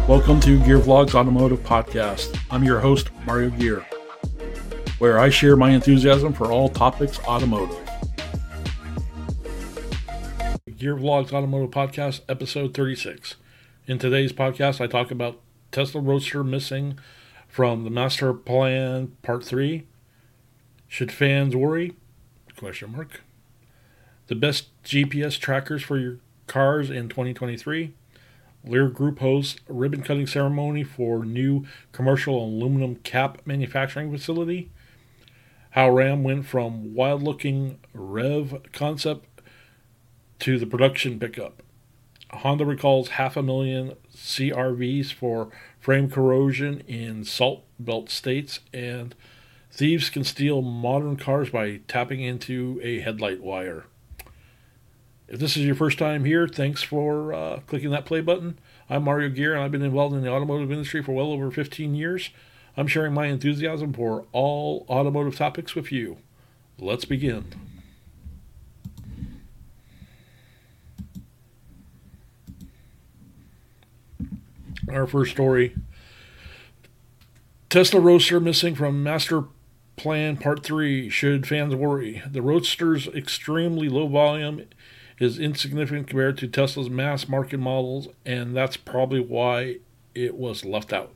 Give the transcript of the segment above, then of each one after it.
Welcome to Gear Vlogs Automotive Podcast. I'm your host, Mario Gear, where I share my enthusiasm for all topics automotive. Gear Vlogs Automotive Podcast, episode 36. In today's podcast, I talk about Tesla Roadster missing from the Master Plan Part 3. Should fans worry? The best GPS trackers for your cars in 2023. Lear Group hosts a ribbon-cutting ceremony for new commercial aluminum cap manufacturing facility. How Ram went from wild-looking REV concept to the production pickup. Honda recalls 500,000 CRVs for frame corrosion in Salt Belt states, and thieves can steal modern cars by tapping into a headlight wire. If this is your first time here, thanks for clicking that play button. I'm Mario Gear, and I've been involved in the automotive industry for well over 15 years. I'm sharing my enthusiasm for all automotive topics with you. Let's begin. Our first story. Tesla Roadster missing from Master Plan Part 3. Should fans worry? The Roadster's extremely low volume is insignificant compared to Tesla's mass market models, and that's probably why it was left out.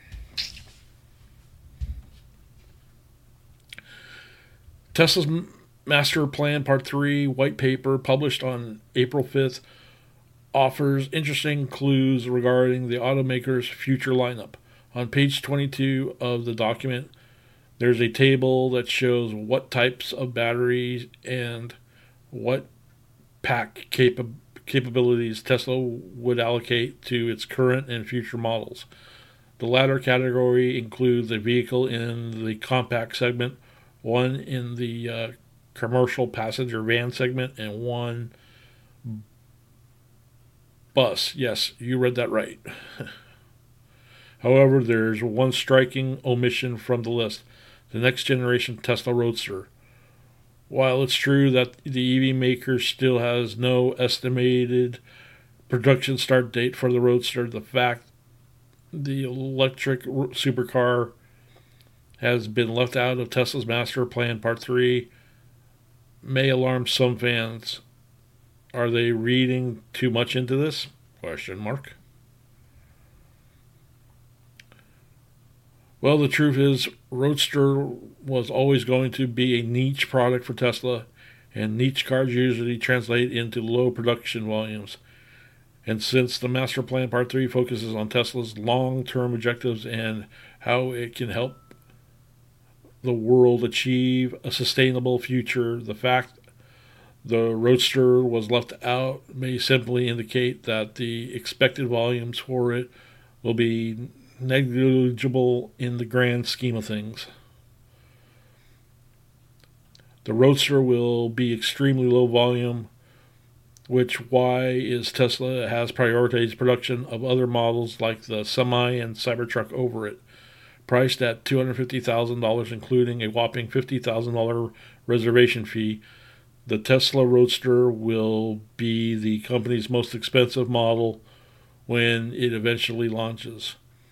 Tesla's Master Plan Part 3 white paper, published on April 5th, offers interesting clues regarding the automaker's future lineup. On page 22 of the document, there's a table that shows what types of batteries and what pack capabilities Tesla would allocate to its current and future models. The latter category includes a vehicle in the compact segment, one in the commercial passenger van segment, and one bus. Yes, you read that right. However, there's one striking omission from the list: the next generation Tesla Roadster. While it's true that the EV maker still has no estimated production start date for the Roadster, the fact the electric supercar has been left out of Tesla's Master Plan Part 3 may alarm some fans. Are they reading too much into this? ? Well, the truth is, Roadster was always going to be a niche product for Tesla, and niche cars usually translate into low production volumes. And since the Master Plan Part 3 focuses on Tesla's long-term objectives and how it can help the world achieve a sustainable future, the fact the Roadster was left out may simply indicate that the expected volumes for it will be negligible in the grand scheme of things. The Roadster will be extremely low volume, which why is Tesla has prioritized production of other models like the Semi and Cybertruck over it. Priced at $250,000, including a whopping $50,000 reservation fee, the Tesla Roadster will be the company's most expensive model when it eventually launches.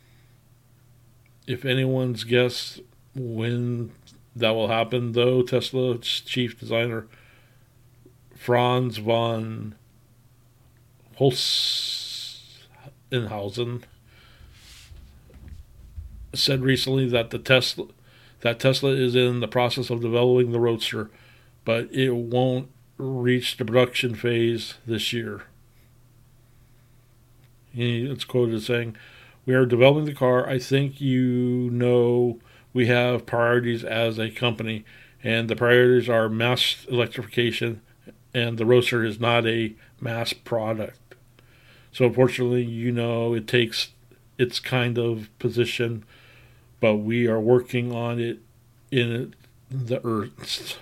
If anyone's guessed when that will happen, though, Tesla's chief designer Franz von Holzhausen said recently that Tesla is in the process of developing the Roadster, but it won't reach the production phase this year. It's quoted as saying, "We are developing the car. I think you know we have priorities as a company, and the priorities are mass electrification, and the Roadster is not a mass product. So unfortunately, it takes its kind of position, but we are working on it in the earth."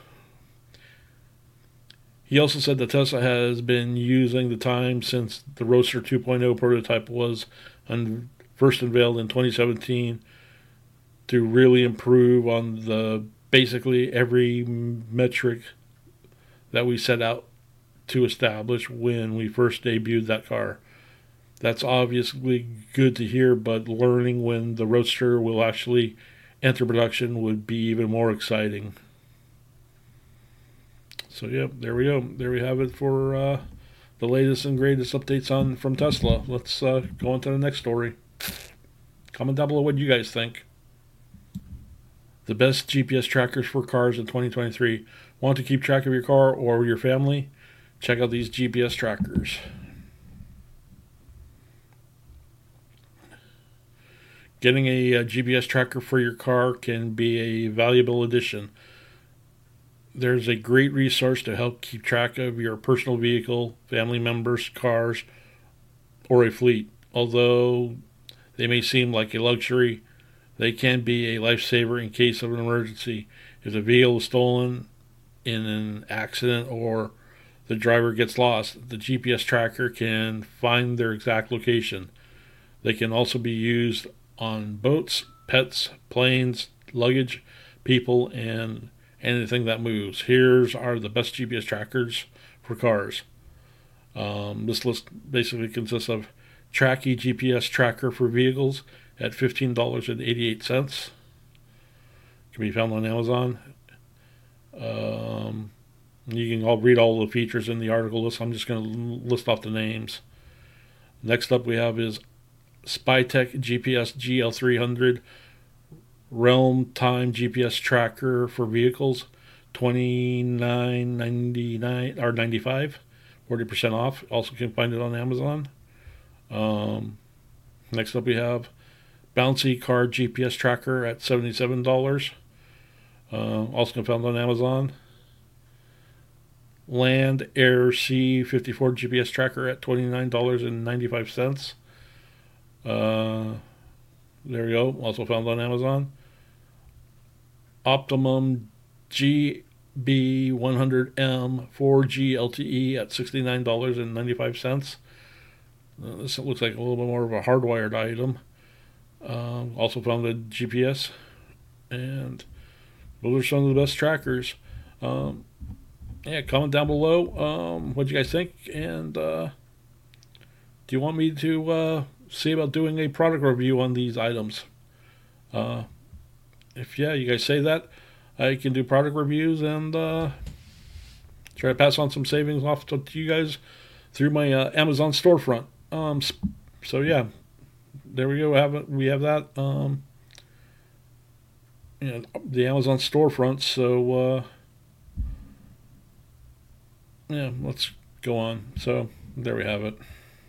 He also said that Tesla has been using the time since the Roadster 2.0 prototype was first unveiled in 2017 to really improve on the basically every metric that we set out to establish when we first debuted that car. That's obviously good to hear, but learning when the Roadster will actually enter production would be even more exciting. So, yeah, there we go. There we have it for the latest and greatest updates on from Tesla. Let's go on to the next story. Comment down below what you guys think. The best GPS trackers for cars in 2023. Want to keep track of your car or your family? Check out these GPS trackers. Getting a GPS tracker for your car can be a valuable addition. There's a great resource to help keep track of your personal vehicle, family members, cars, or a fleet. Although they may seem like a luxury, they can be a lifesaver in case of an emergency. If the vehicle is stolen in an accident or the driver gets lost, the GPS tracker can find their exact location. They can also be used on boats, pets, planes, luggage, people, and anything that moves. Here's are the best GPS trackers for cars. This list basically consists of Tracky GPS tracker for vehicles at $15.88. Can be found on Amazon. You can all read all the features in the article list. I'm just going to list off the names. Next up we have is Spytech GPS GL300 Realm Time GPS tracker for vehicles, $29.99 or $95, 40% off. Also can find it on Amazon. Next up we have Bouncy Car GPS tracker at $77. Also can be found on Amazon. Land Air C54 GPS tracker at $29.95. There you go. Also found on Amazon. Optimum GB100M 4G LTE at $69.95. This looks like a little bit more of a hardwired item. Also found a GPS. And those are some of the best trackers. Comment down below what you guys think. And do you want me to see about doing a product review on these items? If you guys say that, I can do product reviews and try to pass on some savings off to you guys through my Amazon storefront. So yeah, there we go. We have that. The Amazon storefront. So let's go on. So there we have it.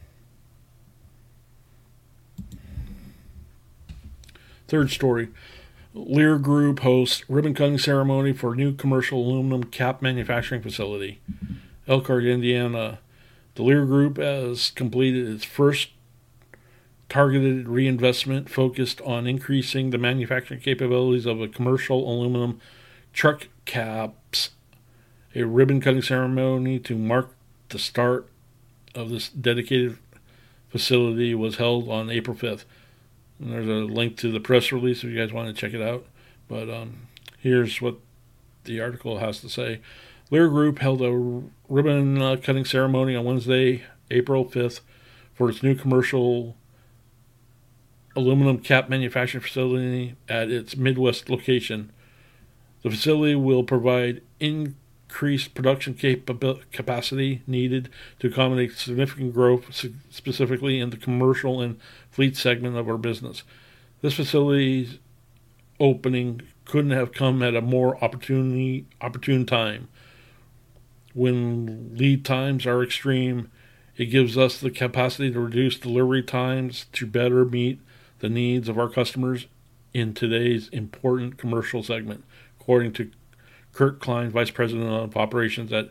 Third story. Lear Group hosts ribbon cutting ceremony for new commercial aluminum cap manufacturing facility. Elkhart, Indiana. The Lear Group has completed its first targeted reinvestment focused on increasing the manufacturing capabilities of a commercial aluminum truck caps. A ribbon cutting ceremony to mark the start of this dedicated facility was held on April 5th. And there's a link to the press release if you guys want to check it out. But here's what the article has to say. Lear Group held a ribbon cutting ceremony on Wednesday, April 5th, for its new commercial aluminum cap manufacturing facility at its Midwest location. The facility will provide increased production capacity needed to accommodate significant growth, specifically in the commercial and fleet segment of our business. This facility's opening couldn't have come at a more opportune time. When lead times are extreme, it gives us the capacity to reduce delivery times to better meet the needs of our customers in today's important commercial segment, according to Kurt Klein, Vice President of Operations at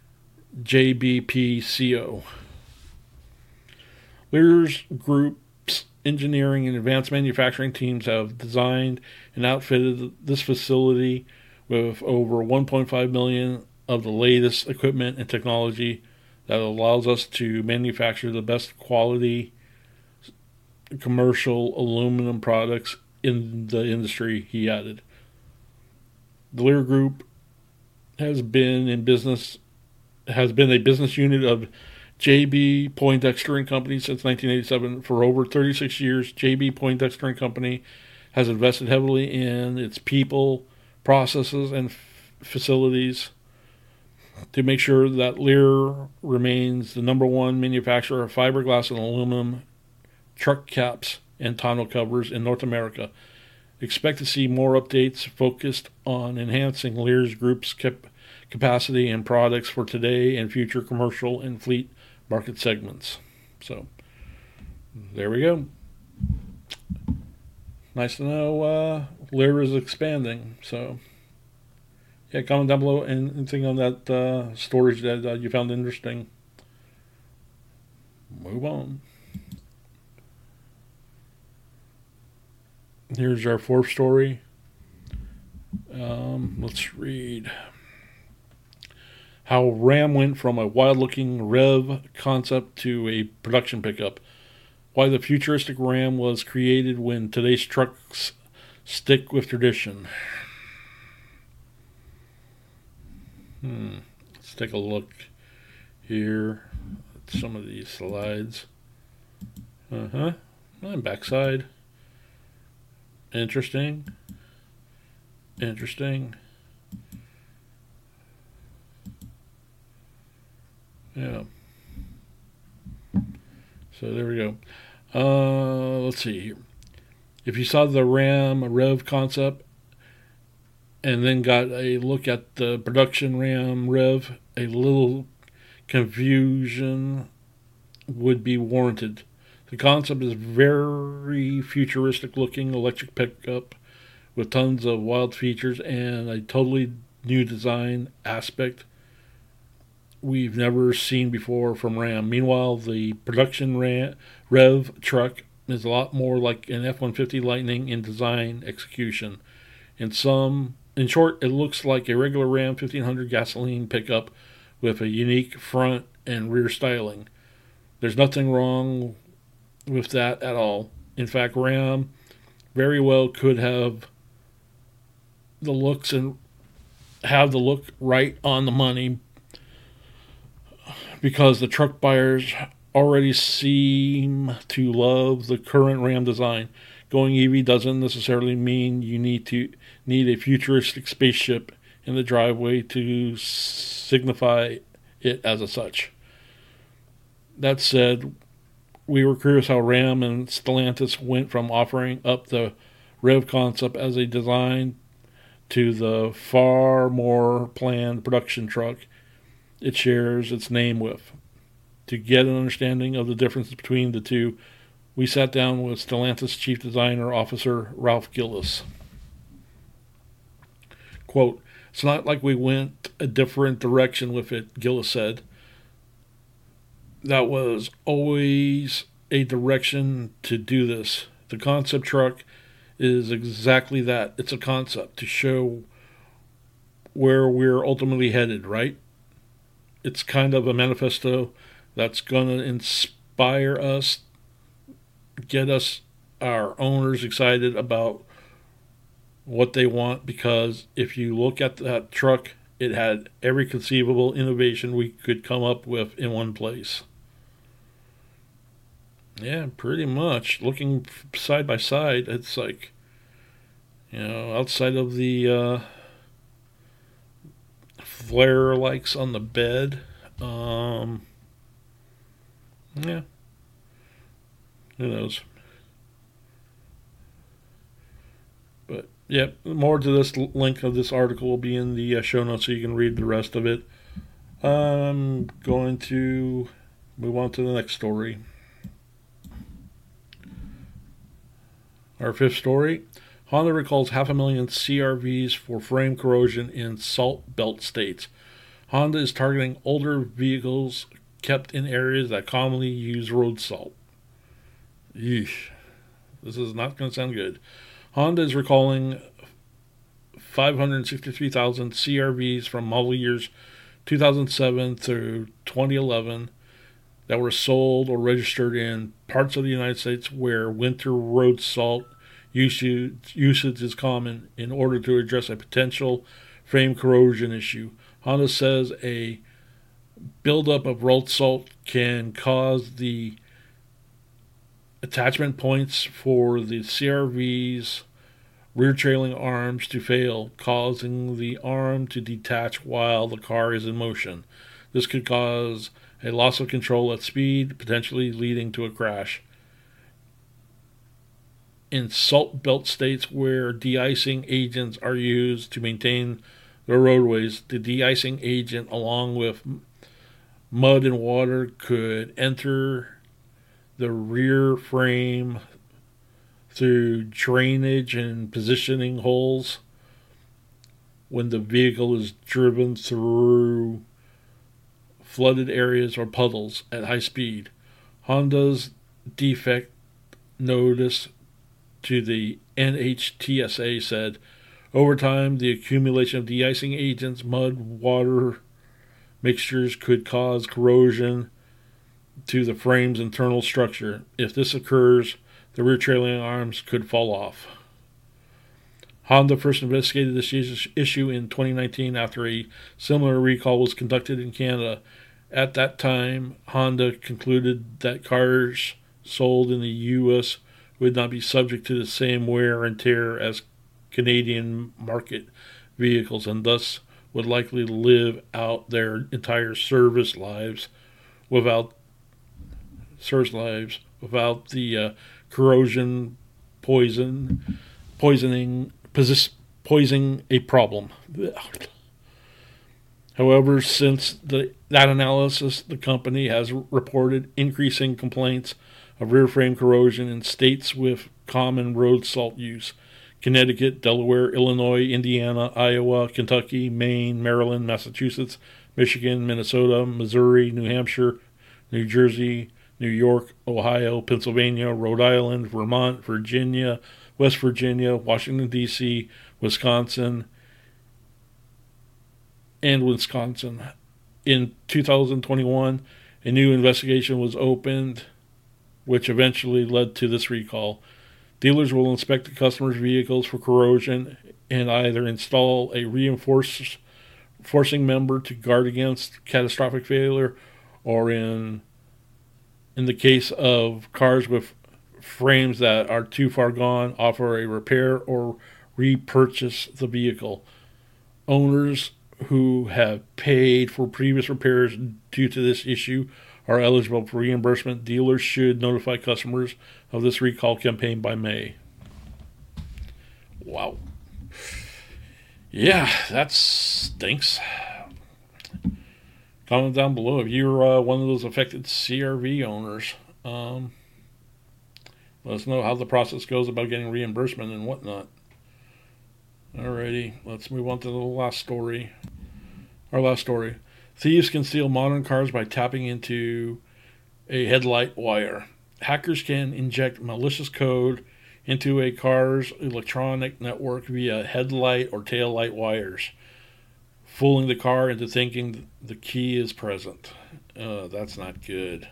JBPCO. Lear's Group's engineering and advanced manufacturing teams have designed and outfitted this facility with over $1.5 million of the latest equipment and technology that allows us to manufacture the best quality commercial aluminum products in the industry, he added. The Lear Group has been a business unit of JB Poindexter and Company since 1987. For over 36 years, JB Poindexter and Company has invested heavily in its people, processes, and facilities to make sure that Lear remains the number one manufacturer of fiberglass and aluminum truck caps and tonneau covers in North America. Expect to see more updates focused on enhancing Lear's group's capacity and products for today and future commercial and fleet market segments. So, there we go. Nice to know Lear is expanding. So, yeah, comment down below anything on that storage that you found interesting. Move on. Here's our fourth story. Let's read. How Ram went from a wild-looking REV concept to a production pickup. Why the futuristic Ram was created when today's trucks stick with tradition. Let's take a look here at some of these slides. And backside. Interesting. Yeah. So there we go. Let's see here. If you saw the Ram REV concept and then got a look at the production Ram REV, a little confusion would be warranted. The concept is very futuristic looking electric pickup with tons of wild features and a totally new design aspect we've never seen before from Ram. Meanwhile, the production REV truck is a lot more like an F-150 Lightning in design execution. In short, it looks like a regular Ram 1500 gasoline pickup with a unique front and rear styling. There's nothing wrong with that at all. In fact, Ram very well could have the looks and have the look right on the money, because the truck buyers already seem to love the current Ram design. Going EV doesn't necessarily mean you need a futuristic spaceship in the driveway to signify it as a such. That said, we were curious how Ram and Stellantis went from offering up the REV concept as a design to the far more planned production truck it shares its name with. To get an understanding of the difference between the two, we sat down with Stellantis Chief Designer Officer Ralph Gillis. Quote, "It's not like we went a different direction with it," Gillis said. "That was always a direction to do this. The concept truck is exactly that. It's a concept to show where we're ultimately headed, right? It's kind of a manifesto that's going to inspire us, get us, our owners, excited about what they want, because if you look at that truck, it had every conceivable innovation we could come up with in one place." Yeah, pretty much. Looking side by side, it's like, outside of the flare lights on the bed, yeah, who knows. But yeah, more to this link of this article will be in the show notes so you can read the rest of it. I'm going to move on to the next story. Our fifth story, Honda recalls 500,000 CRVs for frame corrosion in salt belt states. Honda is targeting older vehicles kept in areas that commonly use road salt. Yeesh. This is not going to sound good. Honda is recalling 563,000 CRVs from model years 2007 through 2011 that were sold or registered in parts of the United States where winter road salt usage is common, in order to address a potential frame corrosion issue. Honda says a Buildup of rolled salt can cause the attachment points for the CRV's rear trailing arms to fail, causing the arm to detach while the car is in motion. This could cause a loss of control at speed, potentially leading to a crash. In salt belt states where de-icing agents are used to maintain the roadways, the de-icing agent, along with mud and water, could enter the rear frame through drainage and positioning holes when the vehicle is driven through flooded areas or puddles at high speed. Honda's defect notice to the NHTSA said, over time, the accumulation of de-icing agents, mud, water mixtures could cause corrosion to the frame's internal structure. If this occurs, the rear trailing arms could fall off. Honda first investigated this issue in 2019 after a similar recall was conducted in Canada. At that time, Honda concluded that cars sold in the U.S. would not be subject to the same wear and tear as Canadian market vehicles, and thus would likely live out their entire service lives without the corrosion poisoning a problem. However, since that analysis, the company has reported increasing complaints of rear frame corrosion in states with common road salt use: Connecticut, Delaware, Illinois, Indiana, Iowa, Kentucky, Maine, Maryland, Massachusetts, Michigan, Minnesota, Missouri, New Hampshire, New Jersey, New York, Ohio, Pennsylvania, Rhode Island, Vermont, Virginia, West Virginia, Washington, D.C., Wisconsin, and Wisconsin. In 2021, a new investigation was opened, which eventually led to this recall. Dealers will inspect the customer's vehicles for corrosion and either install a reinforcing member to guard against catastrophic failure, or in the case of cars with frames that are too far gone, offer a repair or repurchase the vehicle. Owners who have paid for previous repairs due to this issue are eligible for reimbursement. Dealers should notify customers of this recall campaign by May. Wow. Yeah, that stinks. Comment down below if you're one of those affected CRV owners. Let us know how the process goes about getting reimbursement and whatnot. Alrighty, let's move on to the last story. Our last story. Thieves can steal modern cars by tapping into a headlight wire. Hackers can inject malicious code into a car's electronic network via headlight or taillight wires, fooling the car into thinking the key is present. That's not good.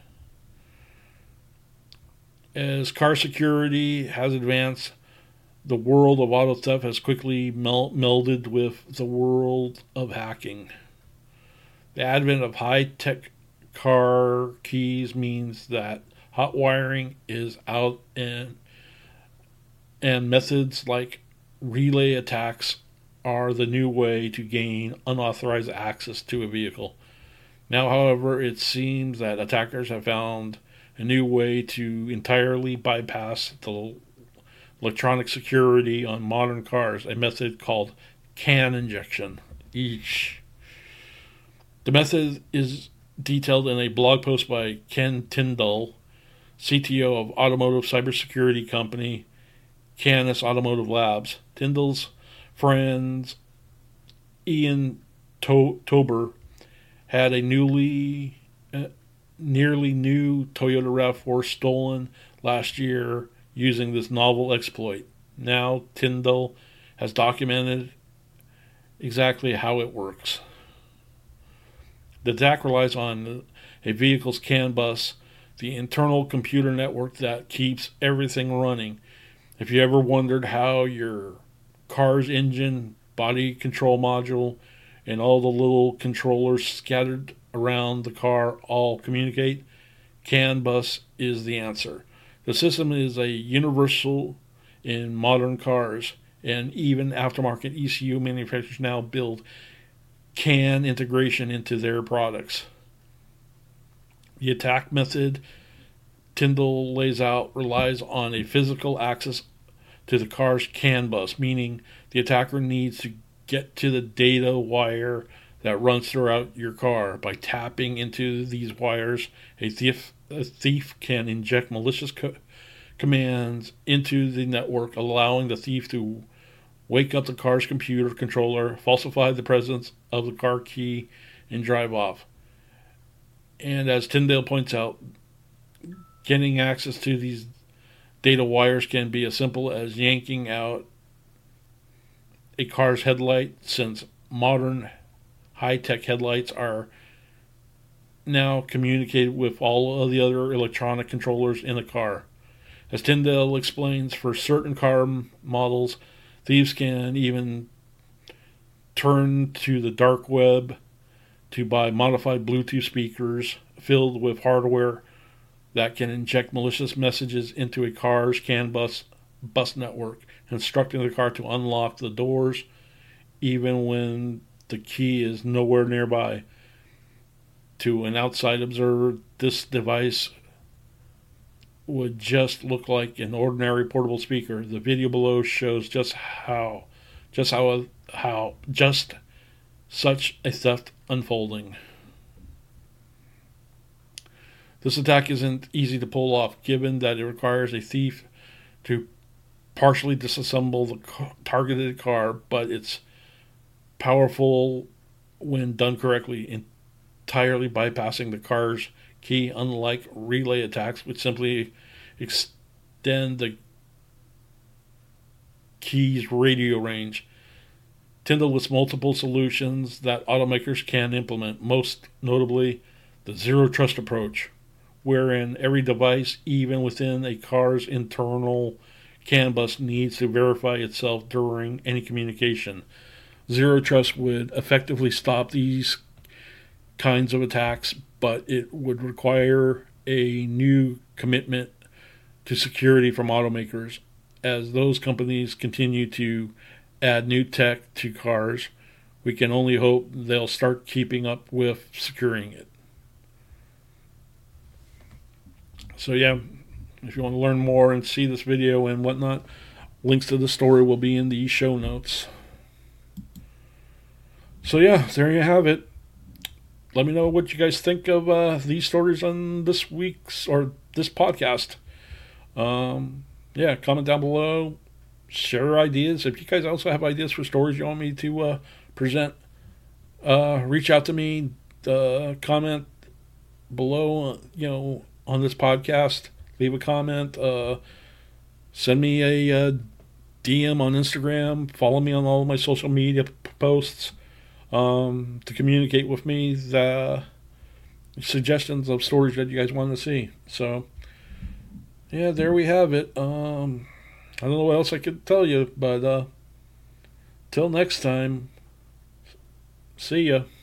As car security has advanced, the world of auto theft has quickly melded with the world of hacking. The advent of high-tech car keys means that hot wiring is out, and methods like relay attacks are the new way to gain unauthorized access to a vehicle. Now, however, it seems that attackers have found a new way to entirely bypass the electronic security on modern cars, a method called CAN injection. Each. The method is detailed in a blog post by Ken Tyndall, CTO of automotive cybersecurity company Canis Automotive Labs. Tyndall's friends Ian Tober had a nearly new Toyota RAV4 stolen last year using this novel exploit. Now Tyndall has documented exactly how it works. The attack relies on a vehicle's CAN bus, the internal computer network that keeps everything running. If you ever wondered how your car's engine, body control module, and all the little controllers scattered around the car all communicate, CAN bus is the answer. The system is a universal in modern cars, and even aftermarket ECU manufacturers now build CAN integration into their products. The attack method Tyndall lays out relies on a physical access to the car's CAN bus, meaning the attacker needs to get to the data wire that runs throughout your car. By tapping into these wires, a thief can inject malicious commands into the network, allowing the thief to wake up the car's computer controller, falsify the presence of the car key, and drive off. And as Tyndall points out, getting access to these data wires can be as simple as yanking out a car's headlight, since modern high-tech headlights are now communicated with all of the other electronic controllers in the car. As Tyndall explains, for certain car models, thieves can even turn to the dark web to buy modified Bluetooth speakers filled with hardware that can inject malicious messages into a car's CAN bus network, instructing the car to unlock the doors even when the key is nowhere nearby. To an outside observer, this device would just look like an ordinary portable speaker. The video below shows just such a theft unfolding. This attack isn't easy to pull off, given that it requires a thief to partially disassemble the targeted car, but it's powerful when done correctly, entirely bypassing the car's key, unlike relay attacks, which simply extend the key's radio range. Tyndall lists multiple solutions that automakers can implement, most notably the zero trust approach, wherein every device, even within a car's internal CAN bus, needs to verify itself during any communication. Zero trust would effectively stop these kinds of attacks, but it would require a new commitment to security from automakers. As those companies continue to add new tech to cars, we can only hope they'll start keeping up with securing it. So yeah, if you want to learn more and see this video and whatnot, links to the story will be in the show notes. So yeah, there you have it. Let me know what you guys think of these stories on this week's or this podcast. Yeah, comment down below. Share ideas. If you guys also have ideas for stories you want me to present, reach out to me. Comment below, on this podcast. Leave a comment. Send me a DM on Instagram. Follow me on all of my social media posts to communicate with me the suggestions of stories that you guys want to see. So, yeah, there we have it. I don't know what else I could tell you, but till next time, see ya.